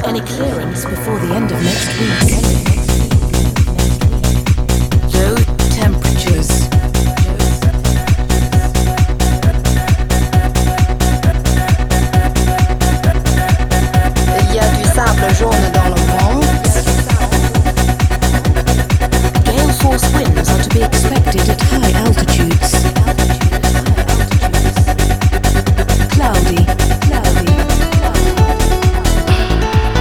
any clearance before the end of next week. Low temperatures. Il y a du sable jaune